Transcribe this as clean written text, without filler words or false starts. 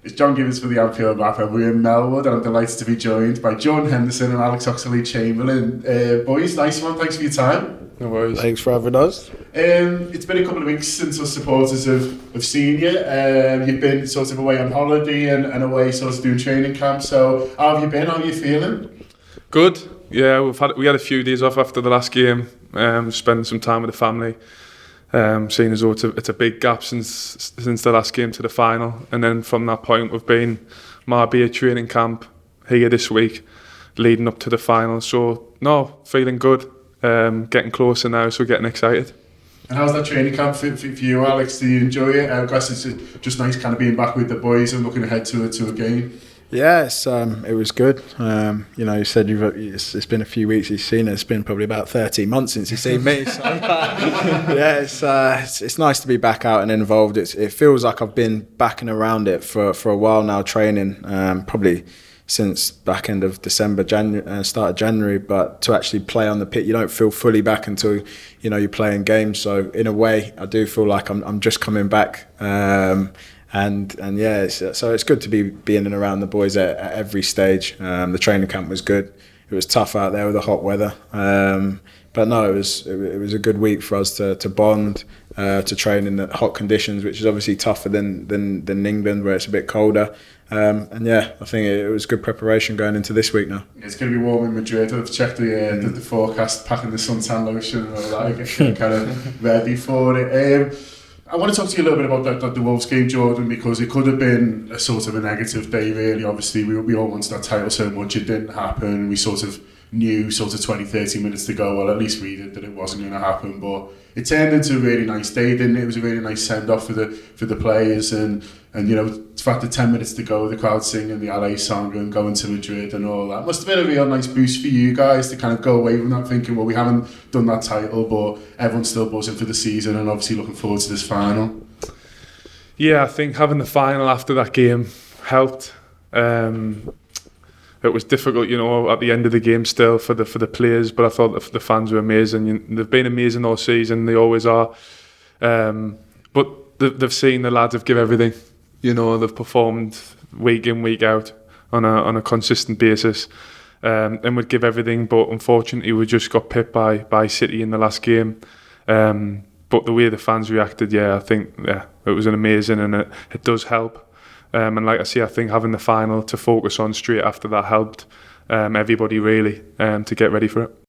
It's John Gibbons for the Anfield Wrap, and we're in Melwood, and I'm delighted to be joined by John Henderson and Alex Oxlade-Chamberlain. Boys, nice one, thanks for your time. No worries. Thanks for having us. It's been a couple of weeks since us supporters have seen you. You've been sort of away on holiday and away sort of doing training camp, so how have you been? How are you feeling? Good. Yeah, we had a few days off after the last game, spending some time with the family. Seeing as though it's a big gap since the last game to the final, and then from that point we've been Marbella training camp here this week, leading up to the final. So no, feeling good, getting closer now, so getting excited. And how's that training camp for you, Alex? Do you enjoy it? I guess it's just nice kind of being back with the boys and looking ahead to a game. Yeah, it was good. You said it's been a few weeks you've seen it. It's been probably about 13 months since you've seen me. So, yeah, it's nice to be back out and involved. It feels like I've been back and around it for a while now, training, probably since back end of December, start of January. But to actually play on the pitch, you don't feel fully back until you're playing games. So in a way, I do feel like I'm just coming back. And yeah, so it's good to be being and around the boys at every stage. The training camp was good. It was tough out there with the hot weather, but no, it was a good week for us to bond, to train in the hot conditions, which is obviously tougher than England where it's a bit colder. And yeah, I think it was good preparation going into this week now. It's going to be warm in Madrid. I've checked the forecast, packing the suntan lotion and all that, getting kind of ready for it. I want to talk to you a little bit about the Wolves game, Jordan, because it could have been a sort of a negative day, really. Obviously, we all wanted that title so much. It didn't happen. We sort of knew 20, 30 minutes to go, well, at least we did, that it wasn't going to happen. But it turned into a really nice day, didn't it? It was a really nice send-off for the players. And the fact that 10 minutes to go, the crowd singing the LA song and going to Madrid and all that. Must have been a real nice boost for you guys to kind of go away from that thinking, well, we haven't done that title, but everyone's still buzzing for the season and obviously looking forward to this final. Yeah, I think having the final after that game helped. It was difficult, at the end of the game still for the players, but I thought the fans were amazing. They've been amazing all season, they always are. But they've seen the lads have give everything. They've performed week in, week out on a consistent basis, and would give everything. But unfortunately, we just got pipped by City in the last game. But the way the fans reacted, I think it was an amazing, and it does help. And like I say, I think having the final to focus on straight after that helped everybody really to get ready for it.